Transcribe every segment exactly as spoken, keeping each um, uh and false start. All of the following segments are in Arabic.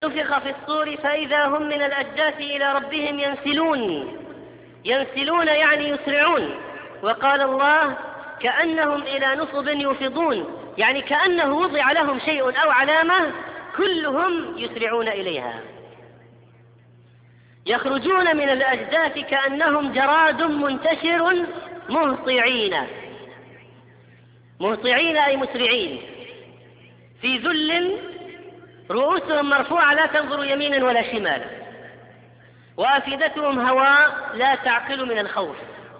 نفخ في الصور فإذا هم من الأجداث إلى ربهم ينسلون. ينسلون يعني يسرعون. وقال الله كأنهم إلى نصب يوفضون، يعني كأنه وضع لهم شيء أو علامة كلهم يسرعون إليها. يخرجون من الأجداث كأنهم جراد منتشر مهطعين. مهطعين أي مسرعين، في ذل، رؤوسهم مرفوعة لا تنظر يمينا ولا شمالا، وأفئدتهم هواء لا تعقل من الخوف.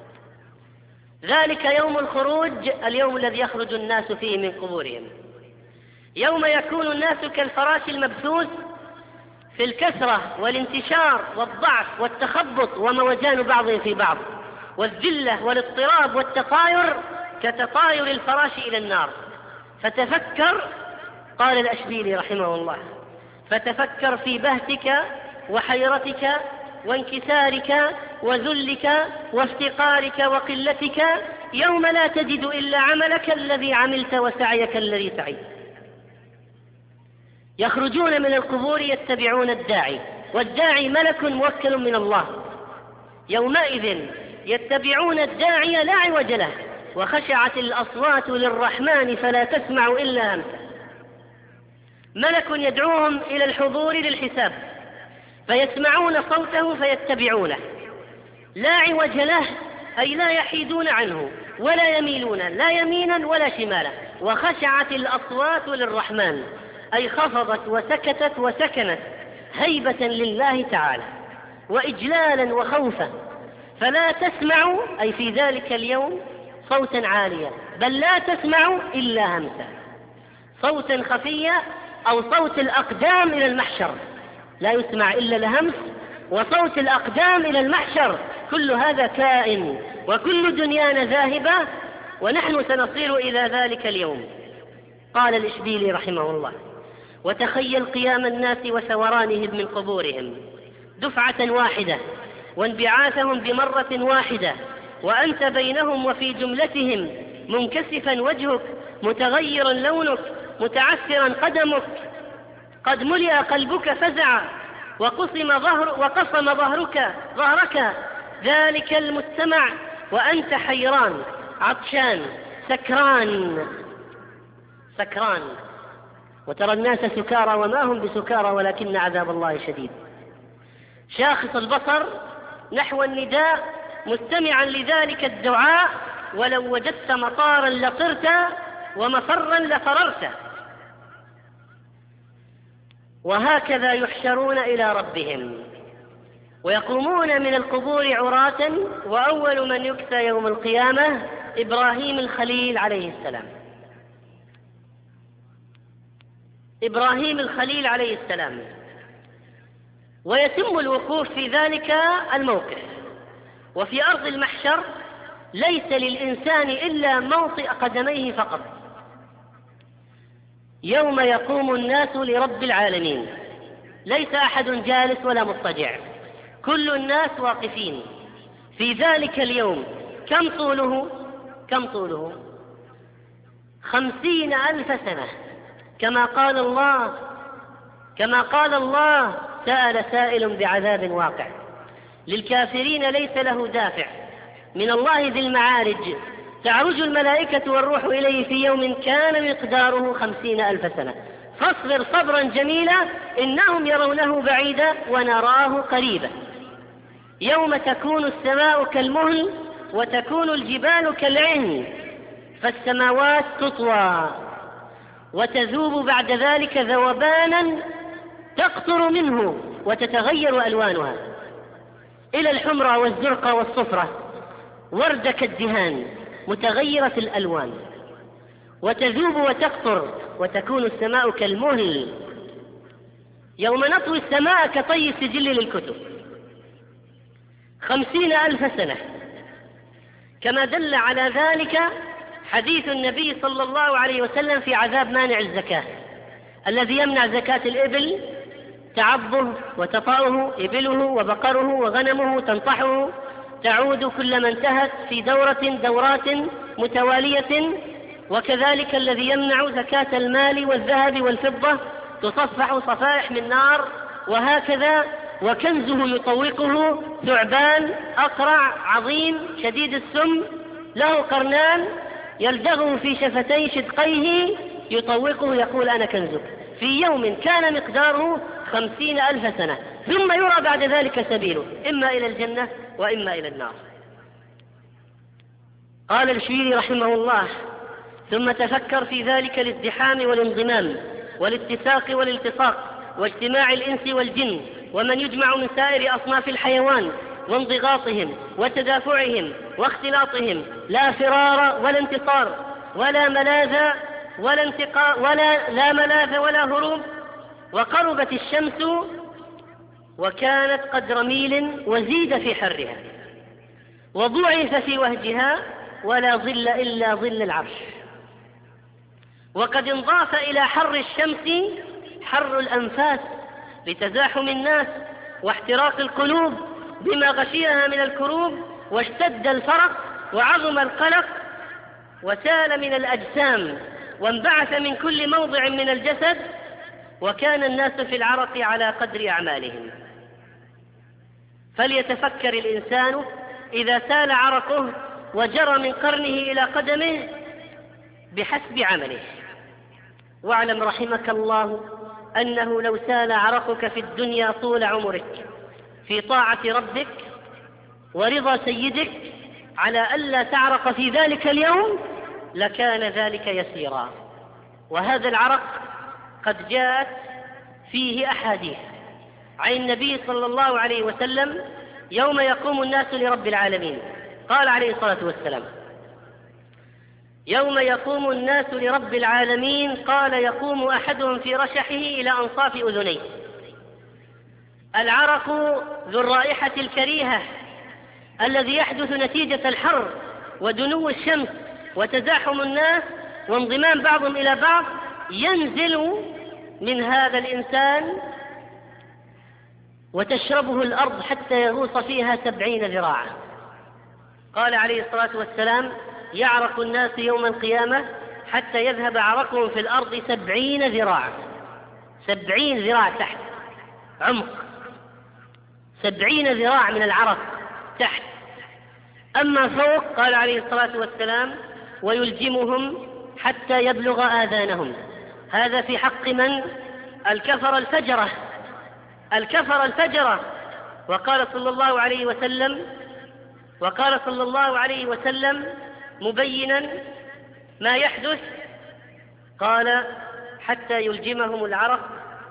ذلك يوم الخروج، اليوم الذي يخرج الناس فيه من قبورهم، يوم يكون الناس كالفراش المبثوث في الكثرة والانتشار والضعف والتخبط وموجان بعضهم في بعض، والذلة والاضطراب والتطاير كتطاير الفراش إلى النار. فتفكر، قال الأشبيلي رحمه الله، فتفكر في بهتك وحيرتك وانكسارك وذلك وافتقارك وقلتك يوم لا تجد إلا عملك الذي عملت وسعيك الذي سعيت. يخرجون من القبور يتبعون الداعي، والداعي ملك موكل من الله. يومئذ يتبعون الداعي لا عوج له، وخشعت الأصوات للرحمن فلا تسمع إلا همسه. ملك يدعوهم إلى الحضور للحساب، فيسمعون صوته فيتبعونه، لا عوج له أي لا يحيدون عنه ولا يميلون لا يمينا ولا شمالا. وخشعت الأصوات للرحمن أي خفضت وسكتت وسكنت هيبة لله تعالى وإجلالا وخوفا، فلا تسمع أي في ذلك اليوم صوتا عاليا، بل لا تسمع إلا همسا، صوتا خفيا أو صوت الأقدام إلى المحشر، لا يسمع إلا الهمس وصوت الأقدام إلى المحشر. كل هذا كائن وكل دنيانا ذاهبة، ونحن سنصير إلى ذلك اليوم. قال الإشبيلي رحمه الله: وتخيل قيام الناس وثورانهم من قبورهم دفعة واحدة، وانبعاثهم بمرة واحدة، وأنت بينهم وفي جملتهم، منكسفا وجهك، متغيرا لونك، متعثرا قدمك، قد ملئ قلبك فزعا، وقصم ظهر وقصم ظهرك ظهرك ذلك المستمع، وأنت حيران عطشان سكران سكران وترى الناس سكارى وما هم بسكارى ولكن عذاب الله شديد. شاخص البصر نحو النداء مستمعا لذلك الدعاء، ولو وجدت مطارا لطرت ومفرا لفررت. وهكذا يحشرون إلى ربهم ويقومون من القبور عراة. وأول من يكسى يوم القيامة إبراهيم الخليل عليه السلام. إبراهيم الخليل عليه السلام. ويتم الوقوف في ذلك الموقف. وفي أرض المحشر ليس للإنسان إلا موطئ قدميه فقط، يوم يقوم الناس لرب العالمين، ليس أحد جالس ولا مضطجع، كل الناس واقفين في ذلك اليوم. كم طوله؟ كم طوله؟ خمسين ألف سنة، كما قال الله كما قال الله سأل سائل بعذاب واقع. للكافرين ليس له دافع من الله ذي المعارج، تعرج الملائكة والروح إليه في يوم كان مقداره خمسين ألف سنة. فاصبر صبرا جميلا إنهم يرونه بعيدا ونراه قريبا. يوم تكون السماء كالمهل وتكون الجبال كالعهن، فالسماوات تطوى وتذوب بعد ذلك ذوبانا تقطر منه وتتغير ألوانها إلى الحمرة والزرقة والصفرة، ورد كالدهان متغيرة الألوان، وتذوب وتقطر وتكون السماء كالمهل. يوم نطوي السماء كطي السجل للكتب. خمسين ألف سنة، كما دل على ذلك حديث النبي صلى الله عليه وسلم في عذاب مانع الزكاة الذي يمنع زكاة الإبل، تعضه وتطأه إبله وبقره وغنمه، تنطحه تعود كلما انتهت في دورة دورات متوالية. وكذلك الذي يمنع زكاة المال والذهب والفضة تصفح صفائح من نار، وهكذا. وكنزه يطوقه ثعبان أقرع عظيم شديد السم له قرنان يلدغه في شفتي شدقيه يطوقه يقول أنا كنزك، في يوم كان مقداره خمسين ألف سنة، ثم يرى بعد ذلك سبيله إما إلى الجنة وإما إلى النار. قال الشيري رحمه الله: ثم تفكر في ذلك الازدحام والانضمام والاتساق والالتصاق واجتماع الإنس والجن ومن يجمع من سائر أصناف الحيوان وانضغاطهم وتدافعهم واختلاطهم، لا فرار ولا انتصار ولا ملاذ ولا انتقاء ولا لا ملاذ ولا هروب. وقربت الشمس وكانت قدر ميل وزيد في حرها، وضعف في وهجها ولا ظل إلا ظل العرش. وقد انضاف إلى حر الشمس حر الأنفاس لتزاحم الناس واحتراق القلوب بما غشيها من الكروب، واشتد الفرق وعظم القلق وسال من الأجسام وانبعث من كل موضع من الجسد، وكان الناس في العرق على قدر أعمالهم. فليتفكر الإنسان إذا سال عرقه وجرى من قرنه إلى قدمه بحسب عمله. واعلم رحمك الله أنه لو سال عرقك في الدنيا طول عمرك في طاعة ربك ورضا سيدك على ألا تعرق في ذلك اليوم لكان ذلك يسيرا. وهذا العرق قد جاءت فيه أحاديث عن النبي صلى الله عليه وسلم يوم يقوم الناس لرب العالمين. قال عليه الصلاة والسلام: يوم يقوم الناس لرب العالمين قال يقوم أحدهم في رشحه إلى أنصاف أذنيه، العرق ذو الرائحة الكريهة الذي يحدث نتيجة الحر ودنو الشمس وتزاحم الناس وانضمام بعضهم إلى بعض، ينزل من هذا الإنسان وتشربه الأرض حتى يغوص فيها سبعين ذراعا. قال عليه الصلاة والسلام: يعرق الناس يوم القيامة حتى يذهب عرقهم في الأرض سبعين ذراعا، سبعين ذراع تحت عمق، سبعين ذراع من العرق تحت. أما فوق قال عليه الصلاة والسلام: ويلجمهم حتى يبلغ آذانهم. هذا في حق من؟ الكفر الفجرة، الكفر الفجرة. وقال صلى الله عليه وسلم وقال صلى الله عليه وسلم مبينا ما يحدث، قال: حتى يلجمهم العرق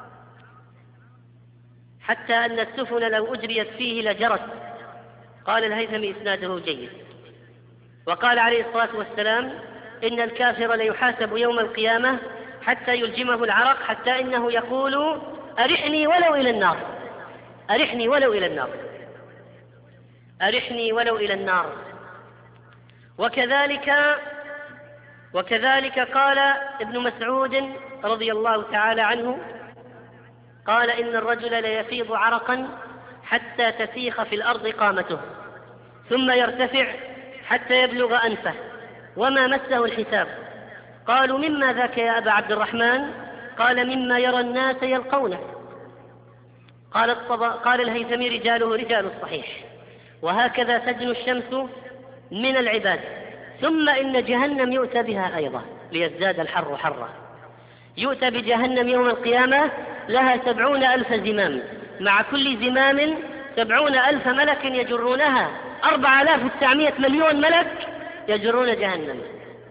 حتى أن السفن لو أجريت فيه لجرت. قال الهيثمي إسناده جيد. وقال عليه الصلاة والسلام: إن الكافر ليحاسب يوم القيامة حتى يلجمه العرق حتى إنه يقول: أرحني ولو إلى النار، أرحني ولو إلى النار، أرحني ولو إلى النار. وكذلك وكذلك قال ابن مسعود رضي الله تعالى عنه، قال: إن الرجل ليفيض عرقا حتى تسيخ في الأرض قامته ثم يرتفع حتى يبلغ أنفه وما مسه الحساب. قالوا: مما ذاك يا أبا عبد الرحمن؟ قال: مما يرى الناس يلقونه. قال, قال الهيثمي: رجاله رجال الصحيح. وهكذا تدنو الشمس من العباد. ثم إن جهنم يؤتى بها أيضا ليزداد الحر حرا. يؤتى بجهنم يوم القيامة لها سبعون ألف زمام، مع كل زمام سبعون ألف ملك يجرونها، أربع آلاف وتسعمائة مليون ملك يجرون جهنم،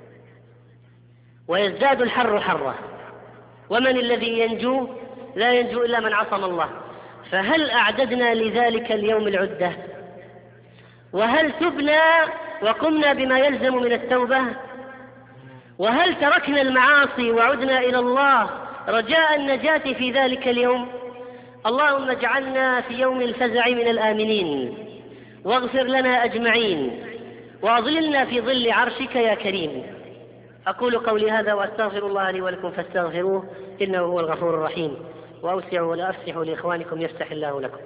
ويزداد الحر حرا. ومن الذي ينجو؟ لا ينجو إلا من عصم الله. فهل أعددنا لذلك اليوم العدة؟ وهل تبنا وقمنا بما يلزم من التوبة؟ وهل تركنا المعاصي وعدنا إلى الله رجاء النجاة في ذلك اليوم؟ اللهم اجعلنا في يوم الفزع من الآمنين، واغفر لنا أجمعين، وأظللنا في ظل عرشك يا كريم. أقول قولي هذا وأستغفر الله لي ولكم فاستغفروه إنه هو الغفور الرحيم. وأوسعوا ولا أفسحوا لإخوانكم يفتح الله لكم.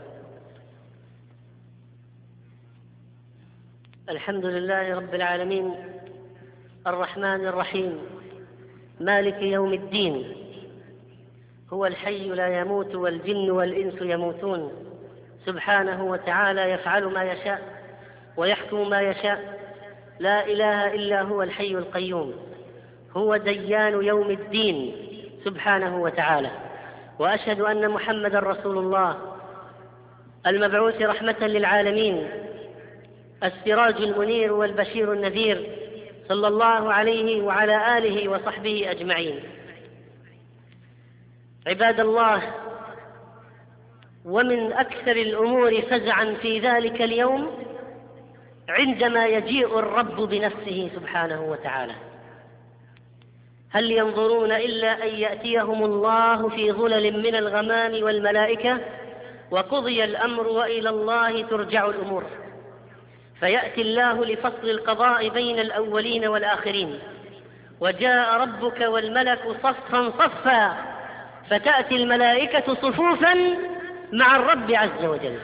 الحمد لله رب العالمين، الرحمن الرحيم، مالك يوم الدين. هو الحي لا يموت والجن والإنس يموتون، سبحانه وتعالى يفعل ما يشاء ويحكم ما يشاء، لا إله إلا هو الحي القيوم، هو ديان يوم الدين سبحانه وتعالى. وأشهد أن محمدا رسول الله المبعوث رحمة للعالمين، السراج المنير والبشير النذير، صلى الله عليه وعلى آله وصحبه أجمعين. عباد الله، ومن أكثر الأمور فزعا في ذلك اليوم عندما يجيء الرب بنفسه سبحانه وتعالى. هل ينظرون إلا أن يأتيهم الله في ظلل من الغمام والملائكة وقضي الأمر وإلى الله ترجع الأمور، فيأتي الله لفصل القضاء بين الأولين والآخرين، وجاء ربك والملك صفا صفا، فتأتي الملائكة صفوفا مع الرب عز وجل.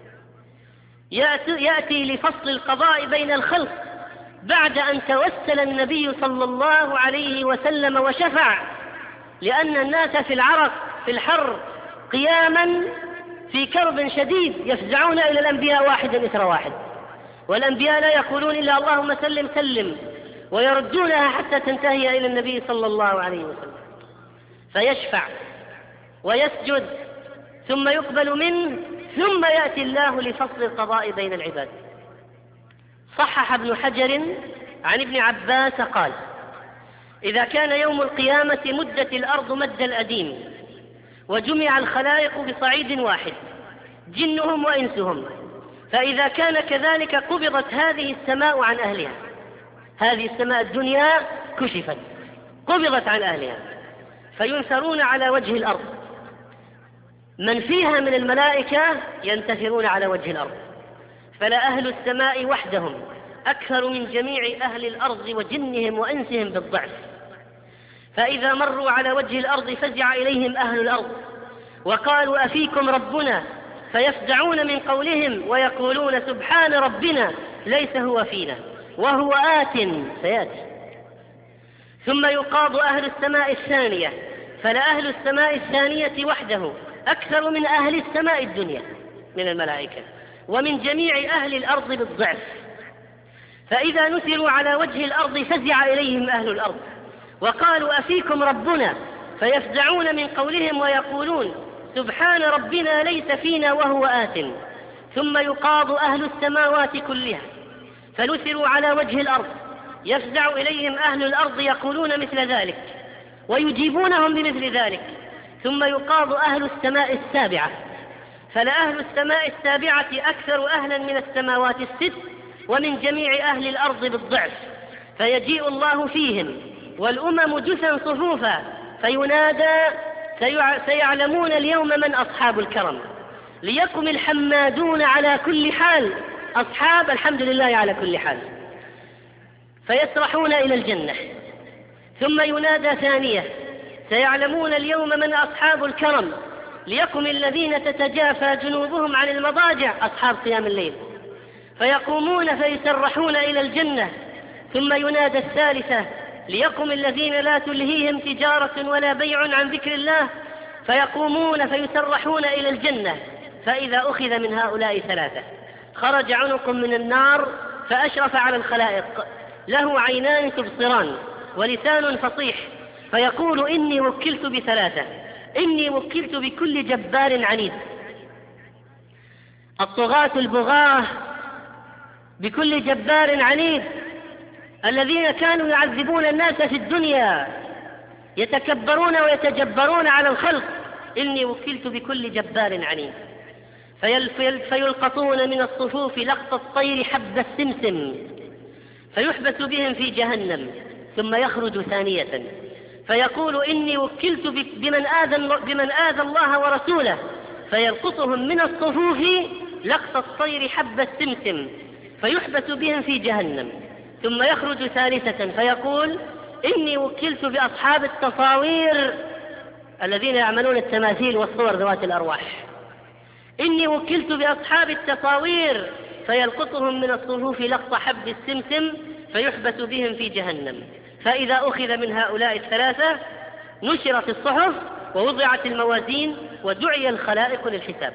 يأتي لفصل القضاء بين الخلق بعد أن توسل النبي صلى الله عليه وسلم وشفع، لأن الناس في العرق في الحر قياما في كرب شديد يفزعون إلى الأنبياء واحدا إثر واحد، والأنبياء لا يقولون إلا اللهم سلم سلم، ويردونها حتى تنتهي إلى النبي صلى الله عليه وسلم، فيشفع ويسجد ثم يقبل منه، ثم يأتي الله لفصل القضاء بين العباد. صحح ابن حجر عن ابن عباس قال: إذا كان يوم القيامة مدت الأرض مد الأديم، وجمع الخلائق بصعيد واحد جنهم وإنسهم، فإذا كان كذلك قبضت هذه السماء عن أهلها، هذه السماء الدنيا كشفت قبضت عن أهلها، فينثرون على وجه الأرض، من فيها من الملائكة ينتثرون على وجه الأرض، فلا أهل السماء وحدهم أكثر من جميع أهل الأرض وجنهم وإنسهم بالضعف، فإذا مروا على وجه الأرض فزع إليهم أهل الأرض وقالوا أفيكم ربنا، فيفزعون من قولهم ويقولون سبحان ربنا ليس هو فينا وهو آت سيأتي. ثم يقاض أهل السماء الثانية، فلا أهل السماء الثانية وحده أكثر من أهل السماء الدنيا من الملائكة ومن جميع أهل الأرض بالضعف، فإذا نثروا على وجه الأرض فزع إليهم أهل الأرض وقالوا أفيكم ربنا، فيفزعون من قولهم ويقولون سبحان ربنا ليس فينا وهو آت. ثم يقاض أهل السماوات كلها، فنثروا على وجه الأرض، يفزع إليهم أهل الأرض يقولون مثل ذلك ويجيبونهم بمثل ذلك. ثم يقاض أهل السماء السابعة، فلأهل السماء السابعة أكثر أهلا من السماوات الست ومن جميع أهل الأرض بالضعف، فيجيء الله فيهم والأمم جثا صفوفا، فينادى سيعلمون اليوم من أصحاب الكرم، ليقم الحمادون على كل حال، أصحاب الحمد لله على كل حال، فيسرحون إلى الجنة. ثم ينادى ثانية سيعلمون اليوم من أصحاب الكرم، ليقم الذين تتجافى جنوبهم عن المضاجع، أصحاب قيام الليل، فيقومون فيسرحون إلى الجنة. ثم ينادى الثالثة ليقم الذين لا تلهيهم تجارة ولا بيع عن ذكر الله، فيقومون فيسرحون إلى الجنة. فإذا أخذ من هؤلاء ثلاثة خرج عنق من النار فأشرف على الخلائق، له عينان تبصران ولسان فصيح، فيقول إني وكلت بثلاثة، إني وكلت بكل جبار عنيد، الطغاة البغاة بكل جبار عنيد الذين كانوا يعذبون الناس في الدنيا يتكبرون ويتجبرون على الخلق، إني وكلت بكل جبار عنيد. فيلقطون من الصفوف لقط الطير حب السمسم، فيحبس بهم في جهنم، ثم يخرج ثانية فيقول إني وكلت بمن آذى, بمن آذى الله ورسوله، فيلقطهم من الصفوف لقط الطير حب السمسم، فيحبس بهم في جهنم، ثم يخرج ثالثة فيقول إني وكلت بأصحاب التصاوير الذين يعملون التماثيل والصور ذوات الأرواح، إني وكلت بأصحاب التصاوير، فيلقطهم من الصفوف لقط حب السمسم، فيحبس بهم في جهنم. فإذا أخذ من هؤلاء الثلاثة نشرت الصحف ووضعت الموازين ودعي الخلائق للحساب.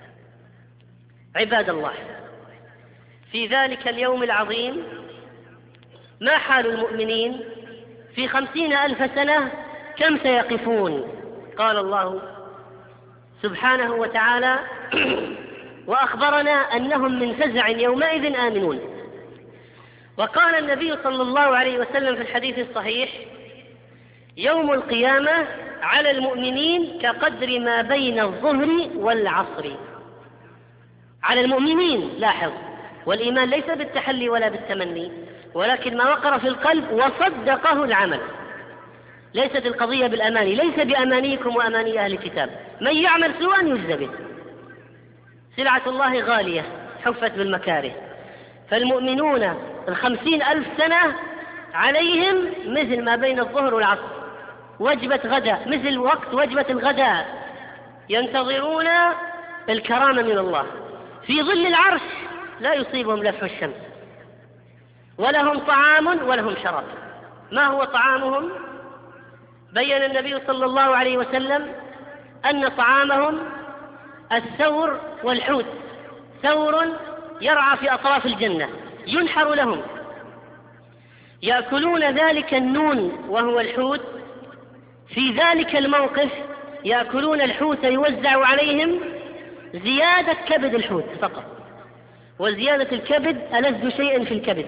عباد الله، في ذلك اليوم العظيم ما حال المؤمنين في خمسين ألف سنة؟ كم سيقفون؟ قال الله سبحانه وتعالى وأخبرنا أنهم من فزع يومئذ آمنون. وقال النبي صلى الله عليه وسلم في الحديث الصحيح: يوم القيامة على المؤمنين كقدر ما بين الظهر والعصر. على المؤمنين، لاحظ، والإيمان ليس بالتحلي ولا بالتمني، ولكن ما وقر في القلب وصدقه العمل. ليست القضية بالأماني، ليس بأمانيكم وأماني أهل الكتاب، من يعمل سوءا يجزى به. سلعة الله غالية حفت بالمكاره. فالمؤمنون الخمسين ألف سنة عليهم مثل ما بين الظهر والعصر، وجبة غداء، مثل وقت وجبة الغداء، ينتظرون الكرامة من الله في ظل العرش، لا يصيبهم لفح الشمس، ولهم طعام ولهم شراب. ما هو طعامهم؟ بين النبي صلى الله عليه وسلم أن طعامهم الثور والحوت. ثور يرعى في أطراف الجنة ينحر لهم، يأكلون ذلك النون وهو الحوت. في ذلك الموقف يأكلون الحوت يوزع عليهم زيادة كبد الحوت فقط، وزيادة الكبد ألذ شيء في الكبد.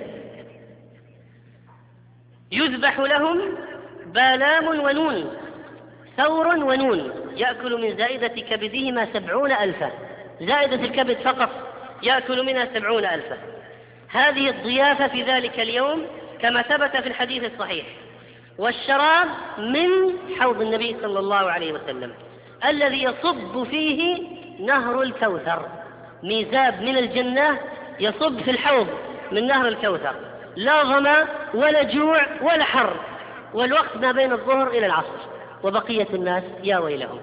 يذبح لهم بالام ونون، ثور ونون، يأكل من زائدة كبدهما سبعون ألفا، زائدة الكبد فقط يأكل منها سبعون ألفا. هذه الضيافة في ذلك اليوم كما ثبت في الحديث الصحيح. والشراب من حوض النبي صلى الله عليه وسلم الذي يصب فيه نهر الكوثر، ميزاب من الجنة يصب في الحوض من نهر الكوثر، لا ظما ولا جوع ولا حر، والوقت ما بين الظهر إلى العصر، وبقية الناس يا ويلهم.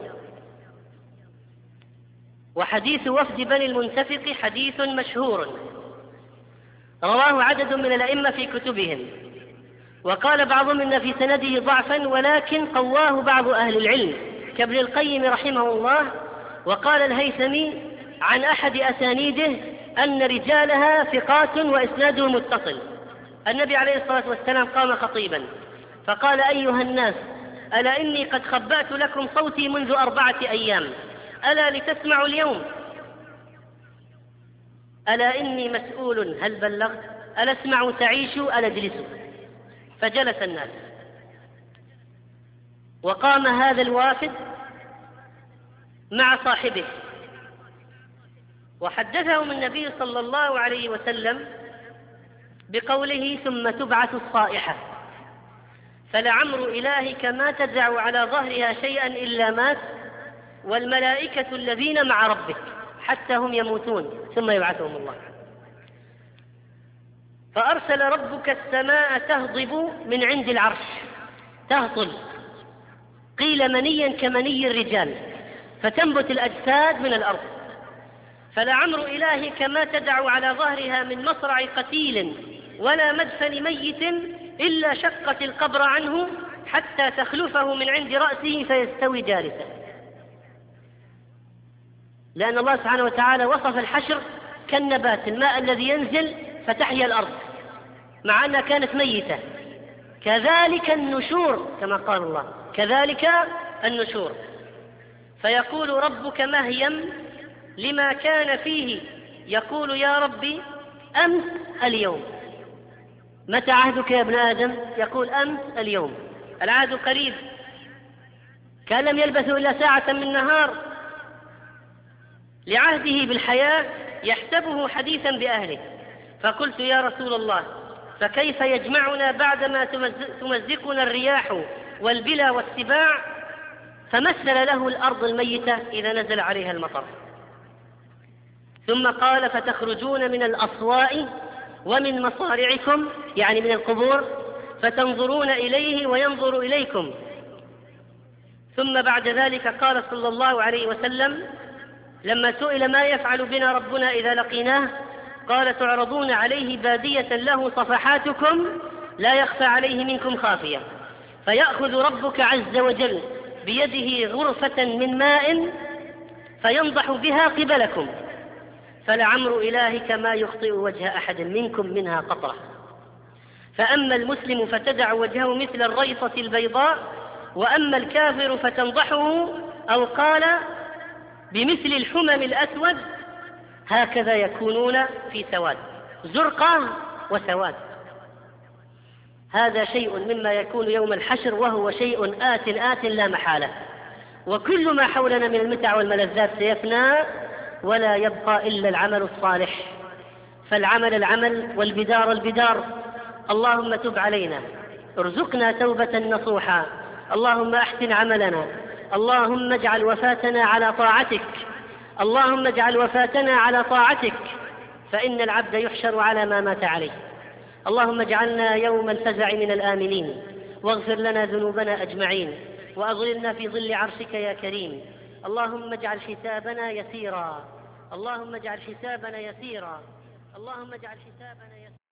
وحديث وفد بني المنتفق حديث مشهور رواه عدد من الأئمة في كتبهم، وقال بعضهم إن في سنده ضعفا، ولكن قواه بعض أهل العلم كابن القيم رحمه الله. وقال الهيثمي عن أحد أسانيده أن رجالها ثقات وإسناده متصل. النبي عليه الصلاة والسلام قام خطيبا فقال: أيها الناس، ألا إني قد خبأت لكم صوتي منذ أربعة أيام، ألا لتسمعوا اليوم؟ ألا إني مسؤول هل بلغت؟ ألا اسمعوا تعيشوا ألا اجلسوا؟ فجلس الناس، وقام هذا الوافد مع صاحبه وحدثهم النبي صلى الله عليه وسلم بقوله: ثم تبعث الصائحة، فلعمر إلهك ما تدع على ظهرها شيئا إلا مات، والملائكة الذين مع ربك حتى هم يموتون ثم يبعثهم الله. فأرسل ربك السماء تهضب من عند العرش، تهطل، قيل منيا كمني الرجال، فتنبت الأجساد من الأرض. فلعمر إلهك ما تدع على ظهرها من مصرع قتيل ولا مدفن ميت إلا شقت القبر عنه حتى تخلفه من عند رأسه فيستوي جالسا. لأن الله سبحانه وتعالى وصف الحشر كالنبات، الماء الذي ينزل فتحيا الأرض مع أنها كانت ميتة. كذلك النشور كما قال الله، كذلك النشور. فيقول ربك مهيم لما كان فيه، يقول: يا ربي أمس اليوم. متى عهدك يا ابن آدم؟ يقول: أمس اليوم. العهد قريب، كان لم يلبثوا إلا ساعة من نهار. لعهده بالحياة يحسبه حديثا بأهله. فقلت: يا رسول الله، فكيف يجمعنا بعدما تمزقنا الرياح والبلا والسباع؟ فمثل له الأرض الميتة إذا نزل عليها المطر. ثم قال: فتخرجون من الأصواء ومن مصارعكم، يعني من القبور، فتنظرون إليه وينظر إليكم. ثم بعد ذلك قال صلى الله عليه وسلم لما سئل: ما يفعل بنا ربنا إذا لقيناه؟ قال: تعرضون عليه بادية له صفحاتكم لا يخفى عليه منكم خافية، فيأخذ ربك عز وجل بيده غرفة من ماء فينضح بها قبلكم، فلعمر إلهك ما يخطئ وجه أحد منكم منها قطرة. فأما المسلم فتدع وجهه مثل الريصة البيضاء، وأما الكافر فتنضحه، أو قال بمثل الحمم الأسود، هكذا يكونون في سواد، زرقاء وسواد. هذا شيء مما يكون يوم الحشر، وهو شيء آت آت لا محالة. وكل ما حولنا من المتع والملذات سيفنى، ولا يبقى إلا العمل الصالح. فالعمل العمل والبدار البدار. اللهم تب علينا، ارزقنا توبة نصوحا، اللهم أحسن عملنا، اللهم اجعل وفاتنا على طاعتك، اللهم اجعل وفاتنا على طاعتك، فإن العبد يحشر على ما مات عليه. اللهم اجعلنا يوم الفزع من الآمنين، واغفر لنا ذنوبنا أجمعين، وأظللنا في ظل عرشك يا كريم. اللهم اجعل حسابنا يسيرا، اللهم اجعل حسابنا يسيرا، اللهم اجعل حسابنا يسيرا.